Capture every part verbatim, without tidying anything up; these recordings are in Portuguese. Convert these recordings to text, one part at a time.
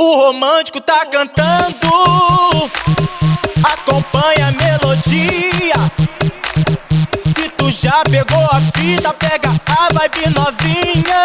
O romântico tá cantando, acompanha a melodia. Se tu já pegou a fita, pega a vibe novinha.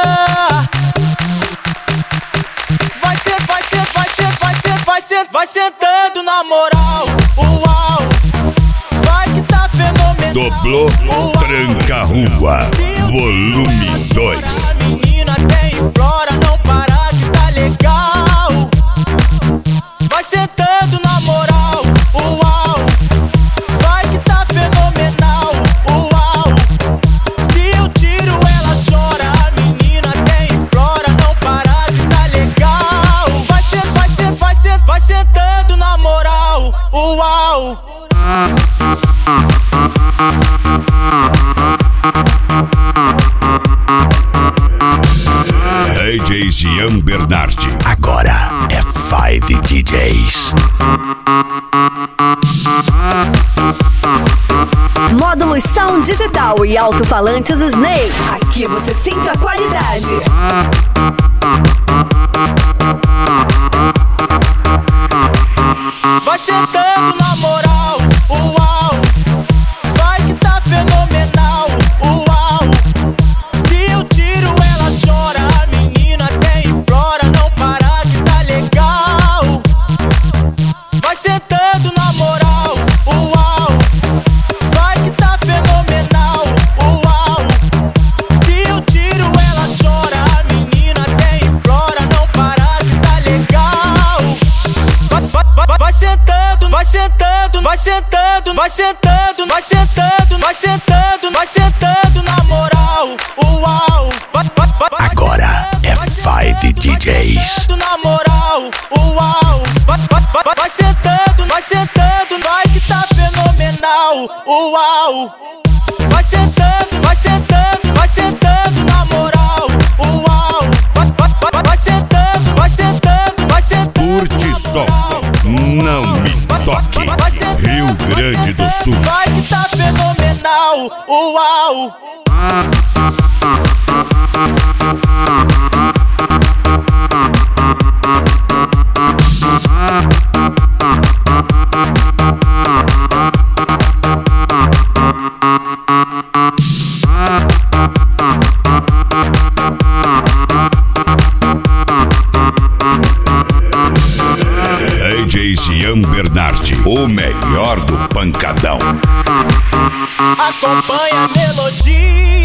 Vai ser, vai ser, vai ser, vai ser, vai ser, vai sentando na moral. Uau, vai que tá fenomenal. Doblô Tranca Rua, volume dois. A menina tem implora, não parar que tá legal. Vai sentando na moral. Uau, vai que tá fenomenal. Uau, se eu tiro ela chora. A menina tem implora, não parar que tá legal. Vai ser, vai ser, vai ser, vai sentando na moral. Uau. D J Jean Bernardi. Agora é Five D Js. Módulos Sound Digital e alto-falantes Snake. Aqui você sente a qualidade. Vai sentando na moral. Uau, vai que tá fenomenal. Uau, se eu tiro ela chora. A menina tem implora, não parar que tá legal. Vai sentando na moral. Uau, vai que tá fenomenal. Uau, se eu tiro ela chora. A menina tem implora, não parar que tá legal. Vai, vai, vai, vai sentando, vai sentando, vai sentando, vai sentando, vai sentando, vai sentando, vai sentando na moral. Uau, vai, vai, vai, vai. Agora é Five D Js. Na moral, uau, vai, vai, vai, vai sentando, vai sentando, vai que tá fenomenal. Uau, vai sentando, vai sentando, vai sentando na moral. Uau, vai, vai, vai, vai sentando, vai sentando, vai sentando. Curte só, não me toque. Rio Grande do Sul. Vai que tá fenomenal. Uau. D J Jean Bernardi, o melhor do pancadão. Acompanha a melodia.